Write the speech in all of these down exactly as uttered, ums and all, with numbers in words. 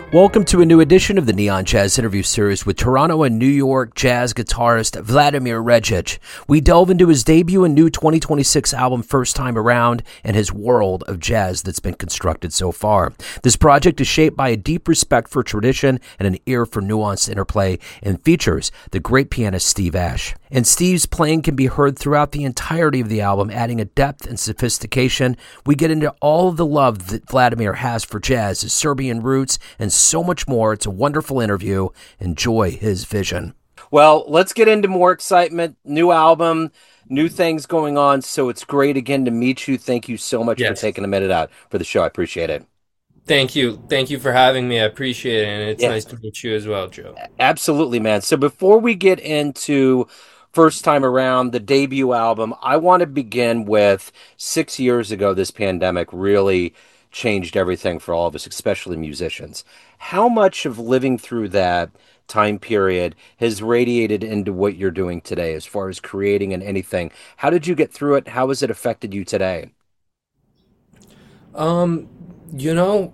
Welcome to a new edition of the Neon Jazz Interview Series with Toronto and New York jazz guitarist Vladimir Regic. We delve into his debut and new twenty twenty-six album First Time Around and his world of jazz that's been constructed so far. This project is shaped by a deep respect for tradition and an ear for nuanced interplay and features the great pianist Steve Ash. And Steve's playing can be heard throughout the entirety of the album, adding a depth and sophistication. We get into all of the love that Vladimir has for jazz, his Serbian roots, and so much more. It's a wonderful interview. Enjoy his vision. Well, let's get into more excitement. New album, new things going on. So it's great again to meet you. Thank you so much Yes. for taking a minute out for the show. I appreciate it. Thank you. Thank you for having me. I appreciate it. And it's Yeah. nice to meet you as well, Joe. Absolutely, man. So before we get into First Time Around, the debut album, I want to begin with six years ago, this pandemic really changed everything for all of us, especially musicians. How much of living through that time period has radiated into what you're doing today as far as creating and anything? How did you get through it? How has it affected you today? Um, you know,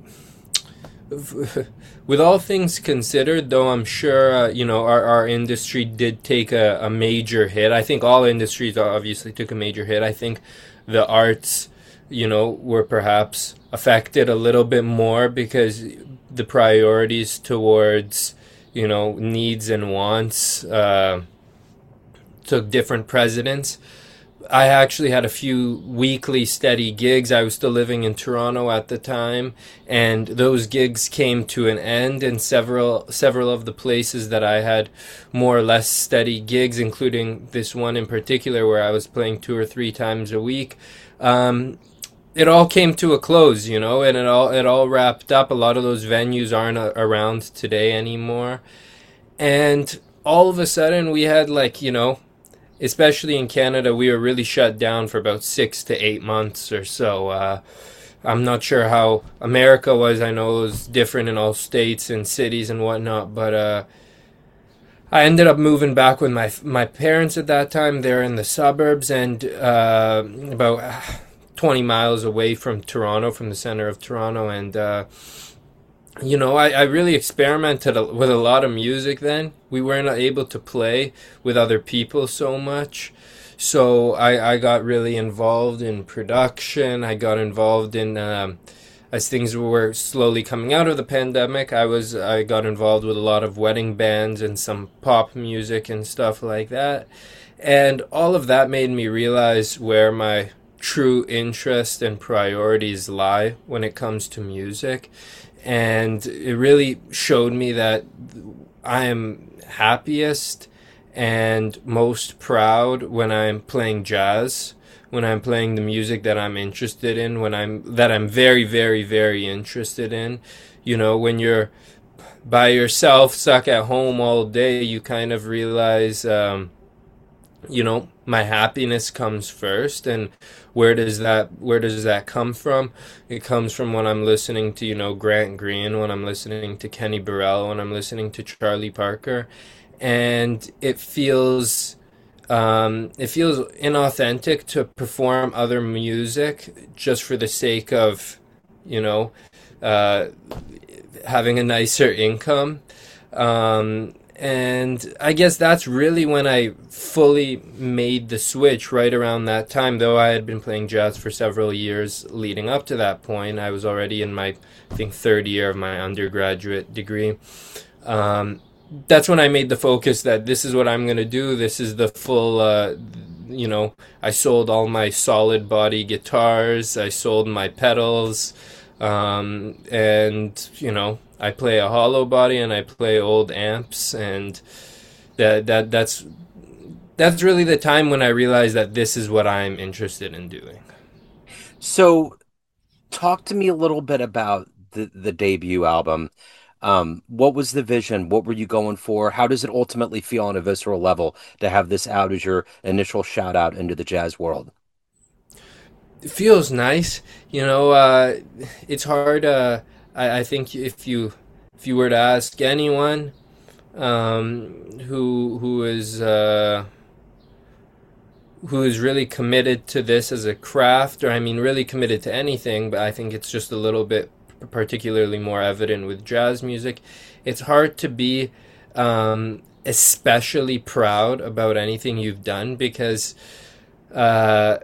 with all things considered, though, I'm sure, uh, you know, our, our industry did take a, a major hit. I think all industries obviously took a major hit. I think the arts, you know, were perhaps affected a little bit more because the priorities towards, you know, needs and wants uh, took different precedence. I actually had a few weekly steady gigs. I was still living in Toronto at the time, and those gigs came to an end, and several several of the places that I had more or less steady gigs, including this one in particular where I was playing two or three times a week, um, it all came to a close, you know, and it all it all wrapped up. A lot of those venues aren't a- around today anymore. And all of a sudden we had, like, you know, especially in Canada, we were really shut down for about six to eight months or so. Uh, I'm not sure how America was. I know it was different in all states and cities and whatnot, but uh, I ended up moving back with my my parents at that time. They're in the suburbs and uh, about twenty miles away from Toronto, from the center of Toronto, and uh, you know, I, I really experimented a- with a lot of music then. We weren't able to play with other people so much. So I, I got really involved in production. I got involved in, um, as things were slowly coming out of the pandemic, I was I got involved with a lot of wedding bands and some pop music and stuff like that. And all of that made me realize where my true interest and priorities lie when it comes to music. And it really showed me that I am happiest and most proud when I'm playing jazz, when I'm playing the music that I'm interested in, when I'm that I'm very, very, very interested in. You know, when you're by yourself, stuck at home all day, you kind of realize, um, you know, my happiness comes first. And where does that where does that come from? It comes from when I'm listening to, you know, Grant Green, when I'm listening to Kenny Burrell, when I'm listening to Charlie Parker. And it feels um, it feels inauthentic to perform other music just for the sake of, you know, uh, having a nicer income. Um, and I guess that's really when I fully made the switch, right around that time. Though I had been playing jazz for several years leading up to that point. I was already in my, I think, third year of my undergraduate degree. Um, that's when I made the focus that this is what I'm going to do. This is the full, uh, you know, I sold all my solid body guitars. I sold my pedals. Um, and, you know, I play a hollow body and I play old amps, and that that that's that's really the time when I realized that this is what I'm interested in doing. So talk to me a little bit about the, the debut album. Um, what was the vision? What were you going for? How does it ultimately feel on a visceral level to have this out as your initial shout out into the jazz world? It feels nice, you know. Uh, it's hard. Uh, I, I think if you if you were to ask anyone um, who who is uh, who is really committed to this as a craft, or I mean, really committed to anything, but I think it's just a little bit particularly more evident with jazz music. It's hard to be um, especially proud about anything you've done because uh,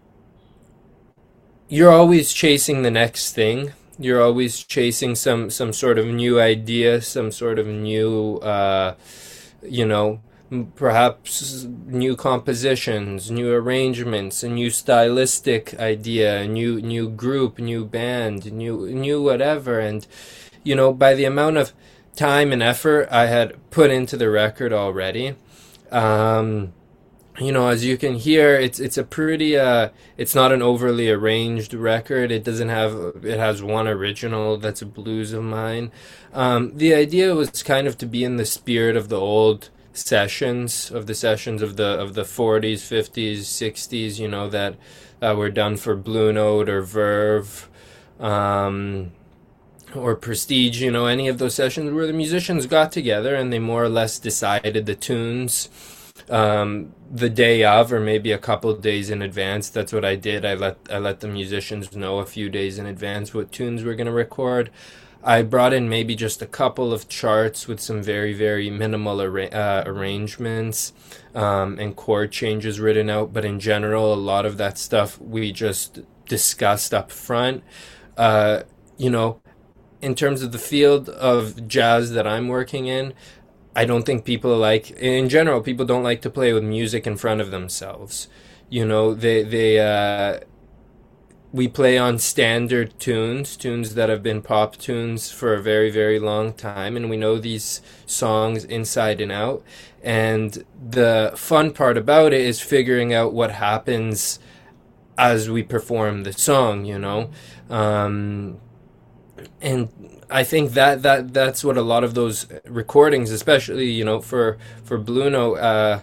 you're always chasing the next thing. You're always chasing some, some sort of new idea, some sort of new, uh, you know, perhaps new compositions, new arrangements, a new stylistic idea, a new new group, new band, new new whatever. And you know, by the amount of time and effort I had put into the record already, um, you know, as you can hear, it's it's a pretty uh, it's not an overly arranged record. It doesn't have it has one original that's a blues of mine. Um, the idea was kind of to be in the spirit of the old sessions of the sessions of the of the forties, fifties, sixties, you know, that uh, were done for Blue Note or Verve um, or Prestige, you know, any of those sessions where the musicians got together and they more or less decided the tunes um, the day of, or maybe a couple of days in advance. That's what I did. I let I let the musicians know a few days in advance what tunes we're going to record. I brought in maybe just a couple of charts with some very, very minimal arra- uh, arrangements um, and chord changes written out. But in general, a lot of that stuff we just discussed up front. Uh, you know, in terms of the field of jazz that I'm working in, I don't think people like, in general, people don't like to play with music in front of themselves. You know, they, they, uh, we play on standard tunes, tunes that have been pop tunes for a very, very long time, and we know these songs inside and out. And the fun part about it is figuring out what happens as we perform the song, you know. Um, and I think that, that that's what a lot of those recordings, especially, you know, for, for Blue Note, uh,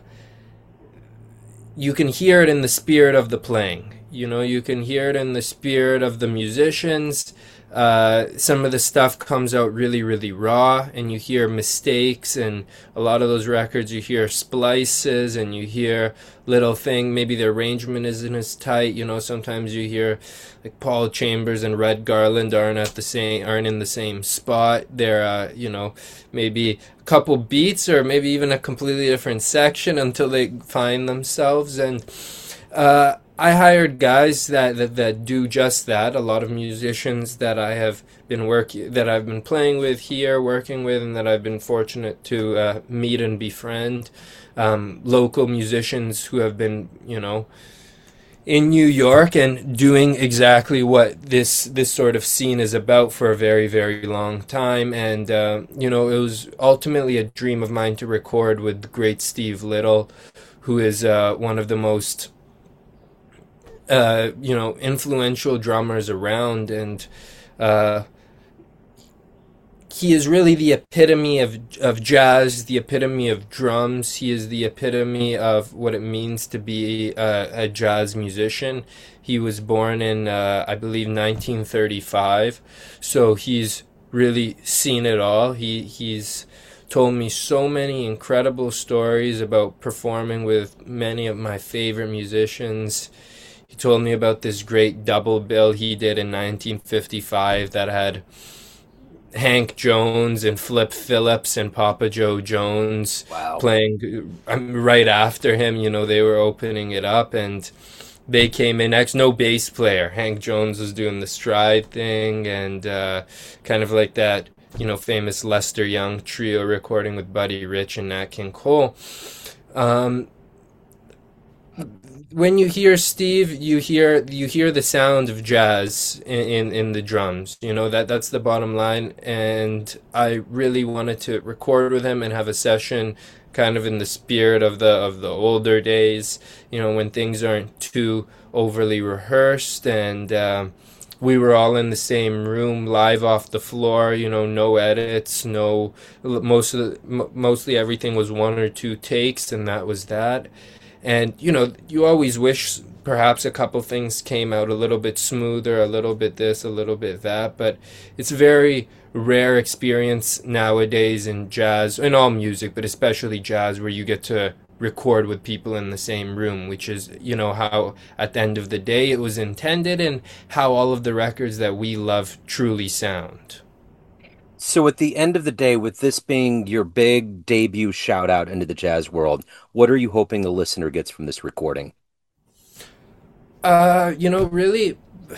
you can hear it in the spirit of the playing. You know, you can hear it in the spirit of the musicians. Uh, some of the stuff comes out really, really raw, and you hear mistakes, and a lot of those records you hear splices, and you hear little thing, maybe the arrangement isn't as tight. You know, sometimes you hear like Paul Chambers and Red Garland aren't at the same, aren't in the same spot. They're, uh, you know, maybe a couple beats, or maybe even a completely different section until they find themselves. And uh, I hired guys that, that that do just that. A lot of musicians that I have been work that I've been playing with here, working with, and that I've been fortunate to uh, meet and befriend. Um, local musicians who have been, you know, in New York and doing exactly what this this sort of scene is about for a very, very long time. And uh, you know, it was ultimately a dream of mine to record with the great Steve Little, who is uh, one of the most Uh, you know, influential drummers around, and uh, he is really the epitome of of jazz, the epitome of drums. He is the epitome of what it means to be a, a jazz musician. He was born in, uh, I believe, nineteen thirty-five, so he's really seen it all. He he's told me so many incredible stories about performing with many of my favorite musicians. He told me about this great double bill he did in nineteen fifty-five that had Hank Jones and Flip Phillips and Papa Joe Jones Wow. playing right after him. You know, they were opening it up, and they came in next. No bass player. Hank Jones was doing the stride thing, and uh, kind of like that, you know, famous Lester Young trio recording with Buddy Rich and Nat King Cole. Um, when you hear Steve, you hear you hear the sound of jazz in, in, in the drums. You know, that that's the bottom line. And I really wanted to record with him and have a session kind of in the spirit of the of the older days, you know, when things aren't too overly rehearsed, and uh, we were all in the same room, live off the floor, you know, no edits, no, most of the, m- mostly everything was one or two takes, and that was that. And, you know, you always wish perhaps a couple things came out a little bit smoother, a little bit this, a little bit that, but it's a very rare experience nowadays in jazz, in all music, but especially jazz, where you get to record with people in the same room, which is, you know, how at the end of the day it was intended and how all of the records that we love truly sound. So at the end of the day, with this being your big debut shout out into the jazz world, what are you hoping the listener gets from this recording? Uh, you know, really,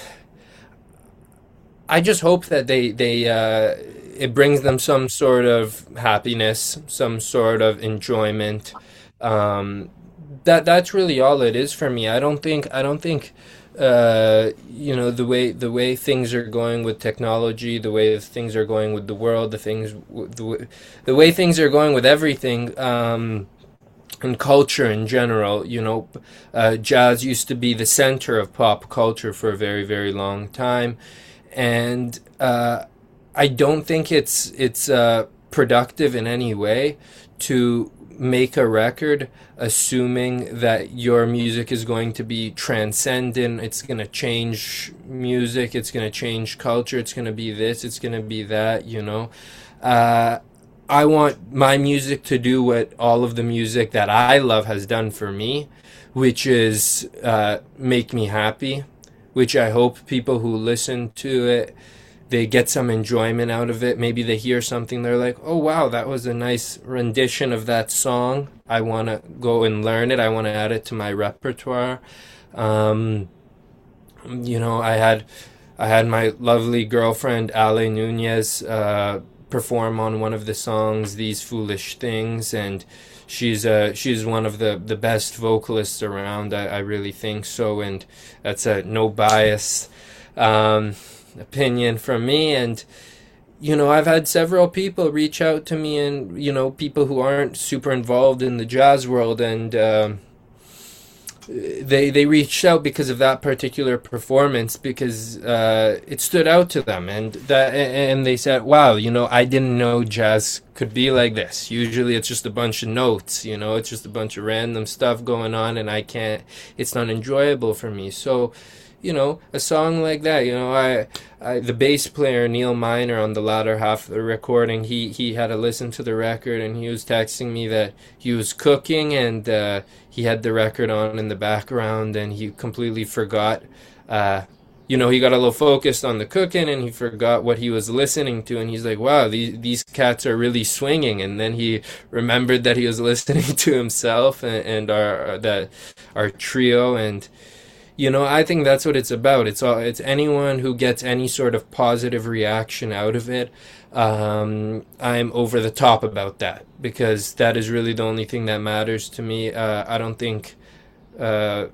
I just hope that they they uh, it brings them some sort of happiness, some sort of enjoyment. Um, that that's really all it is for me. I don't think I don't think uh, you know, the way the way things are going with technology, the way things are going with the world, the things the way, the way things are going with everything. Um, and culture in general, you know, uh, jazz used to be the center of pop culture for a very, very long time, and uh, I don't think it's it's uh, productive in any way to make a record assuming that your music is going to be transcendent, it's going to change music, it's going to change culture, it's going to be this, it's going to be that, you know. Uh, I want my music to do what all of the music that I love has done for me, which is uh, make me happy, which I hope people who listen to it, they get some enjoyment out of it. Maybe they hear something, they're like, oh, wow, that was a nice rendition of that song. I want to go and learn it. I want to add it to my repertoire. Um, you know, I had I had my lovely girlfriend, Ale Nunez, uh, perform on one of the songs, These Foolish Things, and she's uh she's one of the the best vocalists around. I, I really think so, and that's a no bias um opinion from me. And you know, I've had several people reach out to me, and you know, people who aren't super involved in the jazz world, and um they they reached out because of that particular performance, because uh, it stood out to them, and that and they said, wow, you know, I didn't know jazz could be like this. Usually it's just a bunch of notes, you know, it's just a bunch of random stuff going on, and I can't, it's not enjoyable for me. So, you know, a song like that, you know, I, I the bass player Neil Miner on the latter half of the recording, he he had to listen to the record, and he was texting me that he was cooking, and uh, he had the record on in the background, and he completely forgot, uh, you know, he got a little focused on the cooking, and he forgot what he was listening to, and he's like, wow, these these cats are really swinging, and then he remembered that he was listening to himself and, and our that our trio. And you know, I think that's what it's about. It's all, it's anyone who gets any sort of positive reaction out of it. Um, I'm over the top about that, because that is really the only thing that matters to me. Uh, I don't think uh,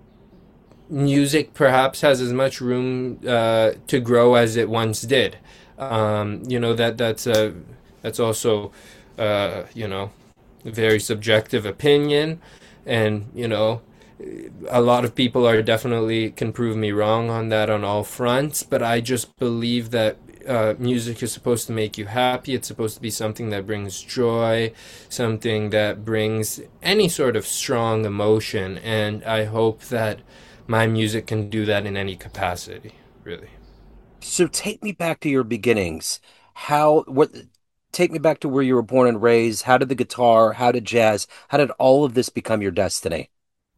music perhaps has as much room uh, to grow as it once did. Um, you know, that that's a that's also uh, you know, a very subjective opinion, and you know, a lot of people are definitely can prove me wrong on that on all fronts, but I just believe that uh, music is supposed to make you happy. It's supposed to be something that brings joy, something that brings any sort of strong emotion, and I hope that my music can do that in any capacity, really. So take me back to your beginnings. How, what, take me back to where you were born and raised. How did the guitar, how did jazz, how did all of this become your destiny?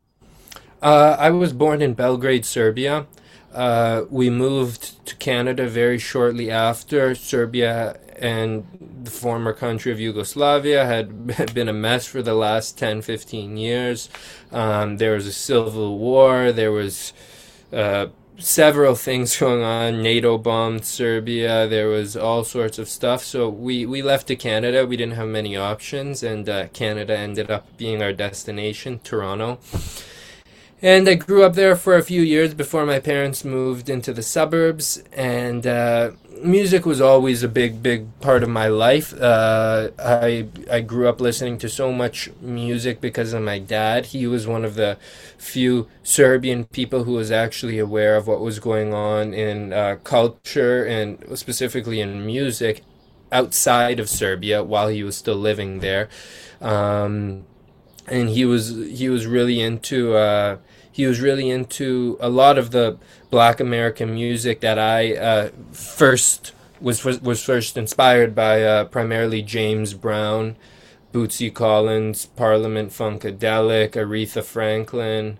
Uh, I was born in Belgrade, Serbia. Uh, we moved to Canada very shortly after. Serbia and the former country of Yugoslavia had been a mess for the last ten, fifteen years. Um, there was a civil war. There was uh, several things going on. NATO bombed Serbia. There was all sorts of stuff. So we, we left to Canada. We didn't have many options, and uh, Canada ended up being our destination, Toronto. And I grew up there for a few years before my parents moved into the suburbs, and uh, music was always a big, big part of my life. Uh, I I grew up listening to so much music because of my dad. He was one of the few Serbian people who was actually aware of what was going on in uh, culture, and specifically in music, outside of Serbia while he was still living there. Um, and he was he was really into uh, he was really into a lot of the Black American music that I uh, first was was first inspired by, uh, primarily James Brown, Bootsy Collins, Parliament Funkadelic, Aretha Franklin,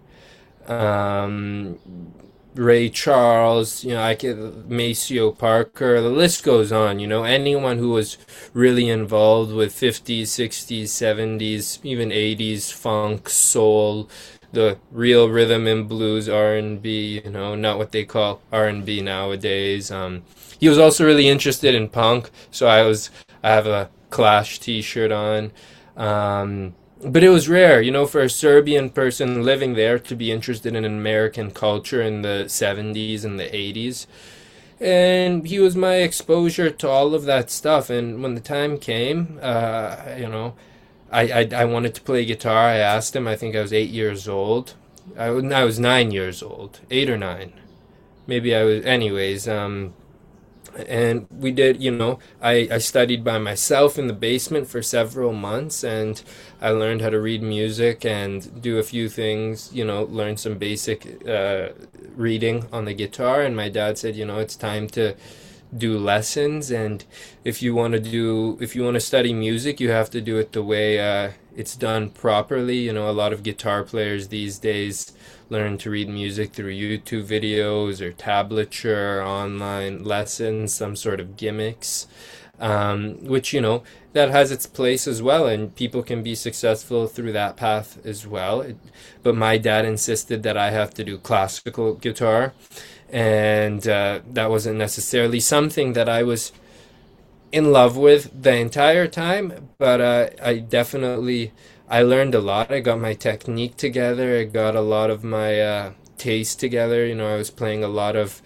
um, Ray Charles, you know, I could Maceo Parker, the list goes on, you know, anyone who was really involved with fifties, sixties, seventies, even eighties funk, soul, the real rhythm and blues, R and B, you know, not what they call R and B nowadays. Um, he was also really interested in punk, so I was I have a Clash t-shirt on. Um, but it was rare, you know, for a Serbian person living there to be interested in American culture in the seventies and the eighties. And he was my exposure to all of that stuff. And when the time came, uh, you know, I, I, I wanted to play guitar. I asked him, I think I was eight years old. I, I was nine years old, eight or nine. Maybe I was, anyways. Um, and we did, you know, I, I studied by myself in the basement for several months, and I learned how to read music and do a few things, you know, learn some basic uh, reading on the guitar. And my dad said, you know, it's time to do lessons, and if you want to do if you want to study music, you have to do it the way uh, it's done properly. You know, a lot of guitar players these days learn to read music through YouTube videos or tablature, online lessons, some sort of gimmicks, um, which, you know, that has its place as well, and people can be successful through that path as well. It, but my dad insisted that I have to do classical guitar, and uh, that wasn't necessarily something that I was in love with the entire time, but uh, I definitely I learned a lot. I got my technique together. I got a lot of my uh, taste together. You know, I was playing a lot of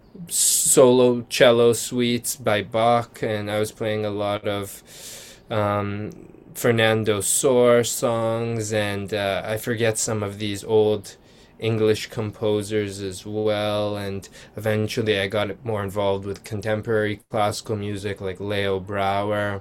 solo cello suites by Bach, and I was playing a lot of um, Fernando Sor songs, and uh, I forget some of these old English composers as well. And eventually I got more involved with contemporary classical music like Leo Brouwer,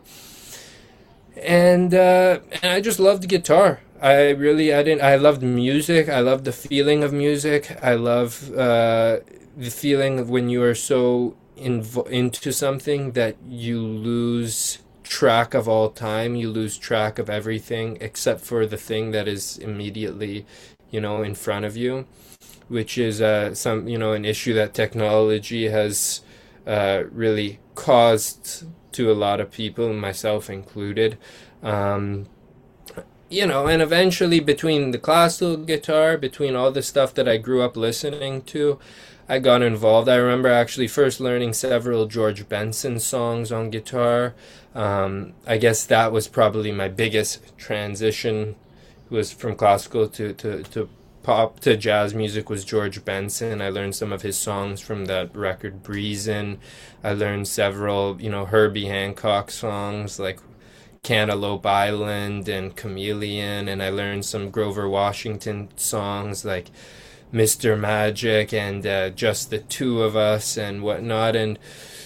and uh, and I just loved guitar. I really I didn't I loved music. I loved the feeling of music. I love uh, the feeling of when you are so inv- into something that you lose track of all time. You lose track of everything except for the thing that is immediately, you know, in front of you, which is uh, some, you know, an issue that technology has uh, really caused to a lot of people, myself included. Um, you know, and eventually between the classical guitar, between all the stuff that I grew up listening to, I got involved. I remember actually first learning several George Benson songs on guitar. Um, I guess that was probably my biggest transition, was from classical to, to, to pop to jazz music, was George Benson. I learned some of his songs from that record Breezin'. I learned several, you know, Herbie Hancock songs like Cantaloupe Island and Chameleon, and I learned some Grover Washington songs like Mister Magic and uh, Just the Two of Us and whatnot. And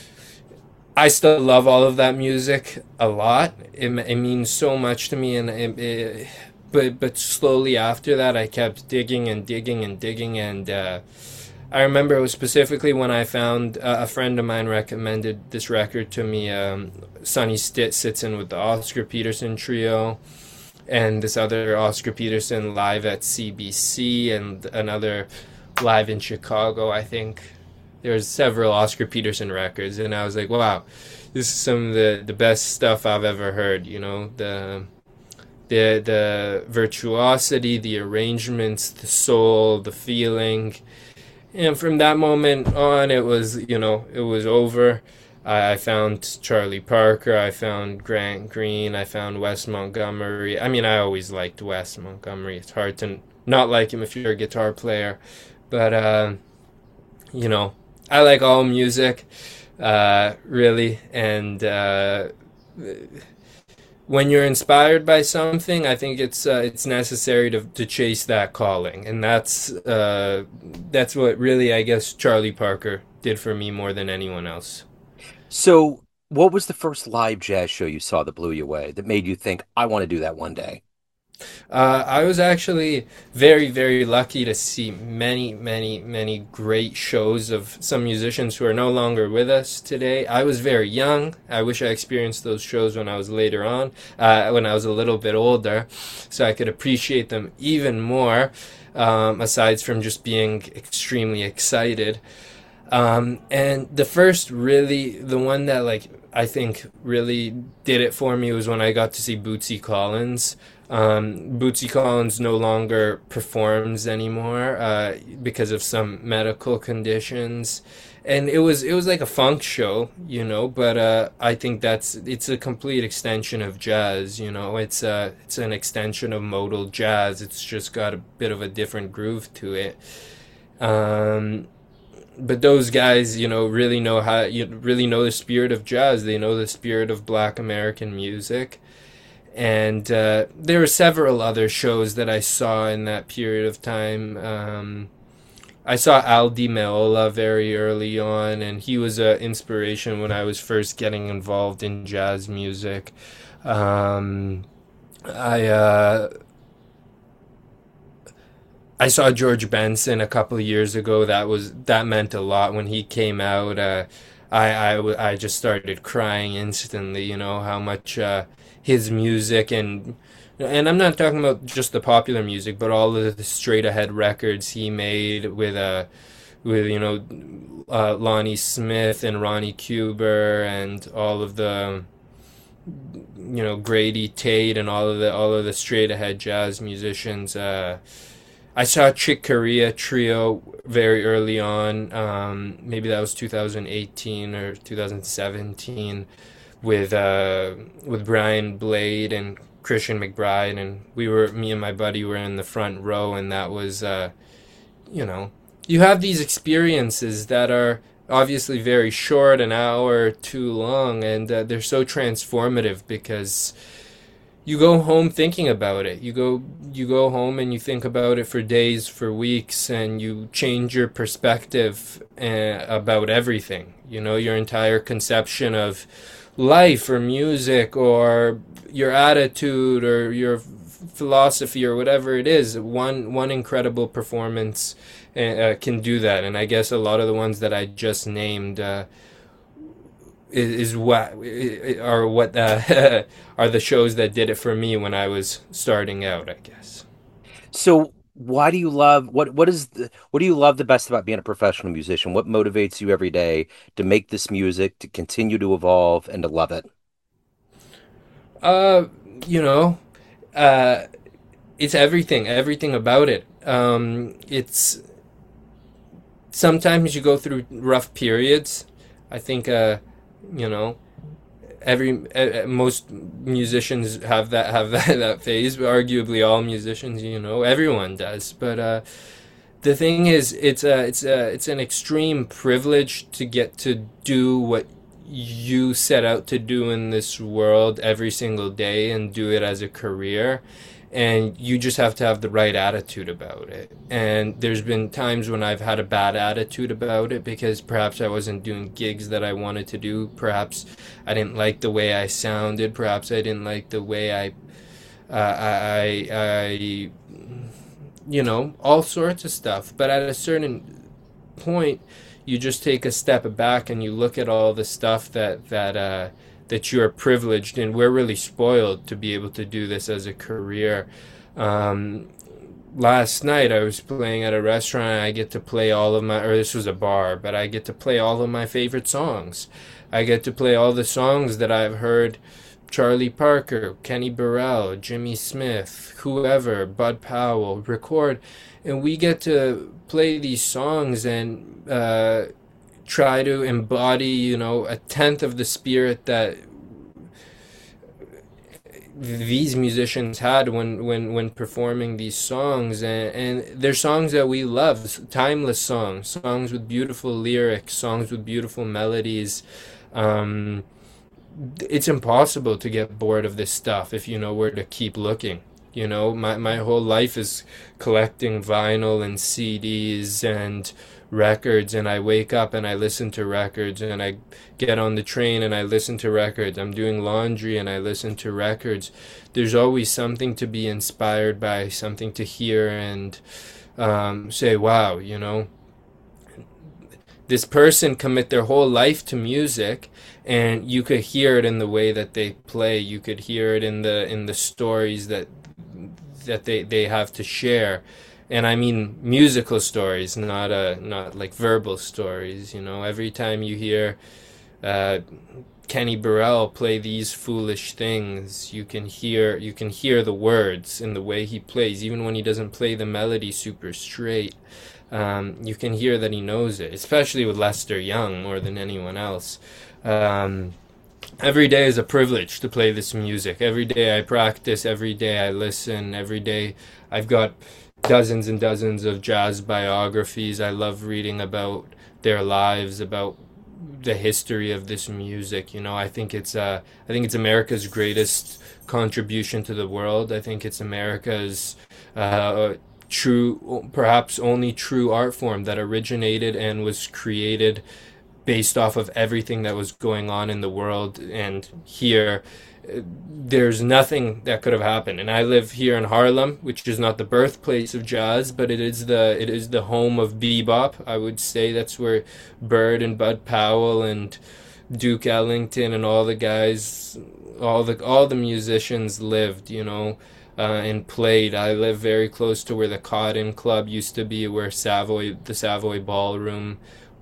I still love all of that music a lot. It, it means so much to me, and it, it, but but slowly after that, I kept digging and digging and digging, and uh, I remember it was specifically when I found uh, a friend of mine recommended this record to me. Um, Sonny Stitt sits in with the Oscar Peterson Trio, and this other Oscar Peterson live at C B C, and another live in Chicago, I think. There's several Oscar Peterson records, and I was like, wow, this is some of the, the best stuff I've ever heard, you know, the the the virtuosity, the arrangements, the soul, the feeling. And from that moment on, it was, you know, it was over. I, I found Charlie Parker, I found Grant Green, I found Wes Montgomery. I mean, I always liked Wes Montgomery. It's hard to not like him if you're a guitar player. But, uh, you know, I like all music, uh, really. And uh, when you're inspired by something, I think it's uh, it's necessary to to chase that calling, and that's uh, that's what really, I guess, Charlie Parker did for me more than anyone else. So, what was the first live jazz show you saw that blew you away, that made you think, I want to do that one day? Uh, I was actually very, very lucky to see many, many, many great shows of some musicians who are no longer with us today. I was very young. I wish I experienced those shows when I was later on, uh, when I was a little bit older, so I could appreciate them even more, um, aside from just being extremely excited. Um, and the first really, the one that like I think really did it for me was when I got to see Bootsy Collins. Um, Bootsy Collins no longer performs anymore uh, because of some medical conditions, and it was it was like a funk show, you know. But uh, I think that's it's a complete extension of jazz, you know. It's uh it's an extension of modal jazz. It's just got a bit of a different groove to it. Um, but those guys, you know, really know how you really know the spirit of jazz. They know the spirit of Black American music. And uh, there were several other shows that I saw in that period of time. Um, I saw Al Di Meola very early on, and he was an inspiration when I was first getting involved in jazz music. Um, I uh, I saw George Benson a couple of years ago. That was that meant a lot when he came out. Uh, I, I, I just started crying instantly. You know how much. Uh, his music and and I'm not talking about just the popular music, but all of the straight ahead records he made with uh with you know uh, Lonnie Smith and Ronnie Cuber and all of the you know Grady Tate and all of the all of the straight ahead jazz musicians. Uh, I saw Chick Corea Trio very early on. Um, maybe that was two thousand eighteen or two thousand seventeen. With uh, with Brian Blade and Christian McBride, and we were me and my buddy were in the front row, and that was, uh, you know, you have these experiences that are obviously very short, an hour or two long, and uh, they're so transformative because you go home thinking about it. You go you go home and you think about it for days, for weeks, and you change your perspective uh, about everything. You know, your entire conception of life or music or your attitude or your philosophy or whatever it is. One one incredible performance uh, can do that, and I guess a lot of the ones that I just named uh, is, is what are what uh, are the shows that did it for me when I was starting out, I guess. So why do you love what what is the, what do you love the best about being a professional musician? What motivates you every day to make this music, to continue to evolve and to love it? Uh, you know, uh, it's everything, everything about it. Um, it's sometimes you go through rough periods. I think, uh, you know, every uh, most musicians have that have that that phase. But arguably, all musicians, you know, everyone does. But uh, the thing is, it's a it's a it's an extreme privilege to get to do what you set out to do in this world every single day and do it as a career. And you just have to have the right attitude about it. And there's been times when I've had a bad attitude about it because perhaps I wasn't doing gigs that I wanted to do. Perhaps I didn't like the way I sounded. Perhaps I didn't like the way I, uh, I, I, you know, all sorts of stuff. But at a certain point, you just take a step back and you look at all the stuff that, that, uh, that you are privileged, and we're really spoiled to be able to do this as a career. Um, last night I was playing at a restaurant and I get to play all of my, or this was a bar, but I get to play all of my favorite songs. I get to play all the songs that I've heard Charlie Parker, Kenny Burrell, Jimmy Smith, whoever, Bud Powell record, and we get to play these songs and uh, try to embody, you know, a tenth of the spirit that these musicians had when when when performing these songs, and and they're songs that we love, timeless songs, songs with beautiful lyrics, songs with beautiful melodies. Um, it's impossible to get bored of this stuff if you know where to keep looking. You know, my my whole life is collecting vinyl and C Ds and records, and I wake up and I listen to records, and I get on the train and I listen to records. I'm doing laundry and I listen to records. There's always something to be inspired by, something to hear and um, say, wow, you know, this person commit their whole life to music, and you could hear it in the way that they play. You could hear it in the in the stories that that they, they have to share. And I mean musical stories, not uh, not like verbal stories. You know, every time you hear uh, Kenny Burrell play These Foolish Things, you can hear you can hear the words in the way he plays, even when he doesn't play the melody super straight. Um, you can hear that he knows it, especially with Lester Young more than anyone else. Um, every day is a privilege to play this music. Every day I practice, every day I listen, every day I've got dozens and dozens of jazz biographies. I love reading about their lives, about the history of this music. You know, I think it's uh, I think it's America's greatest contribution to the world. I think it's America's uh, true, perhaps only true art form that originated and was created based off of everything that was going on in the world. And here, there's nothing that could have happened. And I live here in Harlem, which is not the birthplace of jazz, but it is the it is the home of bebop. I would say that's where Bird and Bud Powell and Duke Ellington and all the guys, all the all the musicians lived, you know, uh, and played. I live very close to where the Cotton Club used to be, where Savoy, the Savoy Ballroom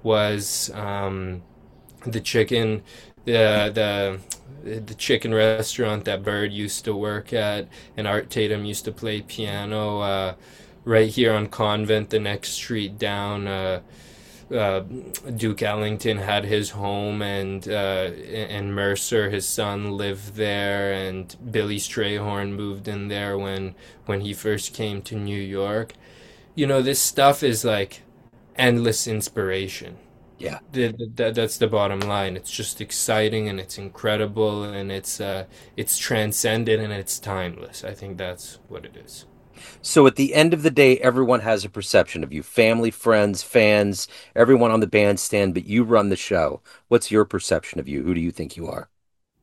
was, um, the chicken, the the the chicken restaurant that Bird used to work at, and Art Tatum used to play piano uh, right here on Convent, the next street down. Uh, uh, Duke Ellington had his home, and uh, and Mercer, his son, lived there, and Billy Strayhorn moved in there when when he first came to New York. You know, this stuff is like endless inspiration. Yeah. The, the, that's the bottom line. It's just exciting, and it's incredible, and it's uh, it's transcendent, and it's timeless. I think that's what it is. So at the end of the day, everyone has a perception of you, family, friends, fans, everyone on the bandstand, but you run the show. What's your perception of you? Who do you think you are?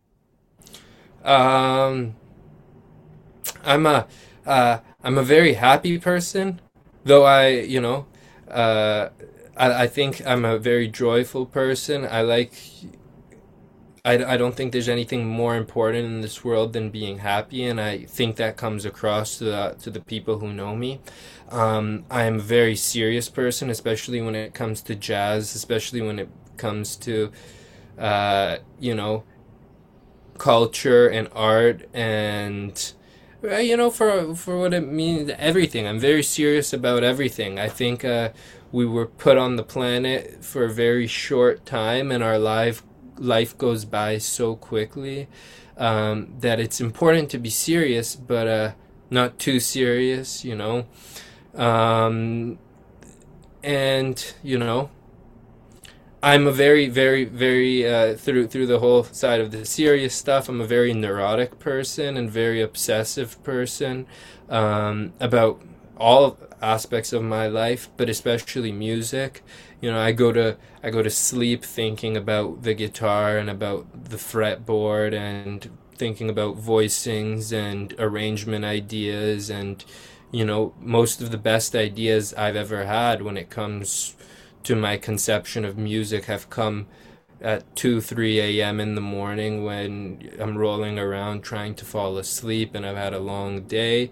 Um, I'm a uh, I'm a very happy person, though I, you know, uh, I, I think I'm a very joyful person. I like, I, I don't think there's anything more important in this world than being happy, and I think that comes across to the, to the people who know me. Um, I am a very serious person, especially when it comes to jazz, especially when it comes to, uh, you know, culture and art and, you know, for for what it means, everything. I'm very serious about everything. I think uh, we were put on the planet for a very short time, and our life life goes by so quickly um, that it's important to be serious, but uh, not too serious, you know. Um, and you know, I'm a very, very, very uh, through through the whole side of the serious stuff. I'm a very neurotic person and very obsessive person um, about all aspects of my life, but especially music. You know, I go to I go to sleep thinking about the guitar and about the fretboard and thinking about voicings and arrangement ideas, and you know, most of the best ideas I've ever had when it comes to my conception of music have come at two, three a.m. in the morning when I'm rolling around trying to fall asleep and I've had a long day.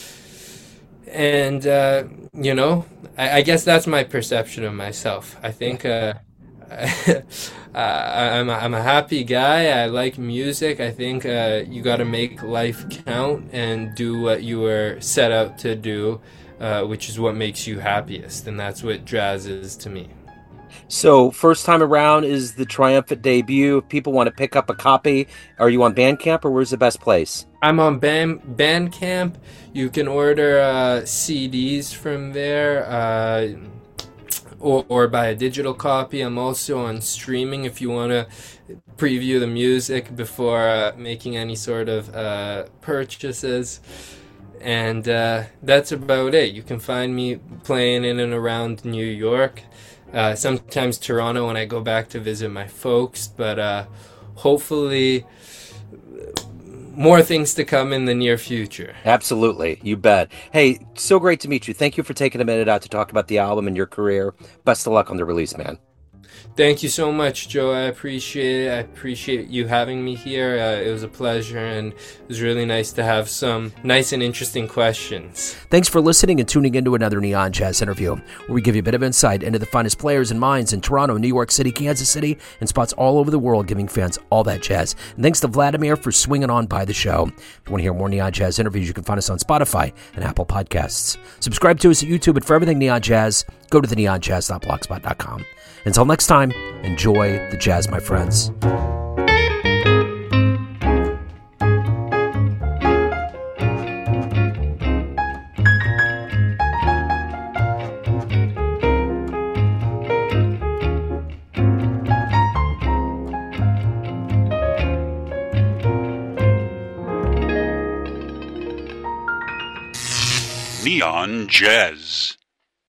And, uh, you know, I, I guess that's my perception of myself. I think uh, I, I'm, a, I'm a happy guy. I like music. I think uh, you got to make life count and do what you were set out to do. Uh, which is what makes you happiest, and that's what jazz is to me. So, first time around is the triumphant debut. If people want to pick up a copy, are you on Bandcamp, or where's the best place? I'm on Band- Bandcamp. You can order uh, C Ds from there, uh, or, or buy a digital copy. I'm also on streaming if you want to preview the music before uh, making any sort of uh, purchases. And uh, that's about it. You can find me playing in and around New York. uh, sometimes Toronto when I go back to visit my folks, but uh, hopefully more things to come in the near future. Absolutely. You bet. Hey, so great to meet you. Thank you for taking a minute out to talk about the album and your career. Best of luck on the release, man. Thank you so much, Joe. I appreciate it. I appreciate you having me here. Uh, it was a pleasure, and it was really nice to have some nice and interesting questions. Thanks for listening and tuning into another Neon Jazz interview, where we give you a bit of insight into the finest players and minds in Toronto, New York City, Kansas City, and spots all over the world, giving fans all that jazz. And thanks to Vladimir for swinging on by the show. If you want to hear more Neon Jazz interviews, you can find us on Spotify and Apple Podcasts. Subscribe to us at YouTube, and for everything Neon Jazz, go to the neon jazz dot blogspot dot com. Until next time, enjoy the jazz, my friends. Neon Jazz.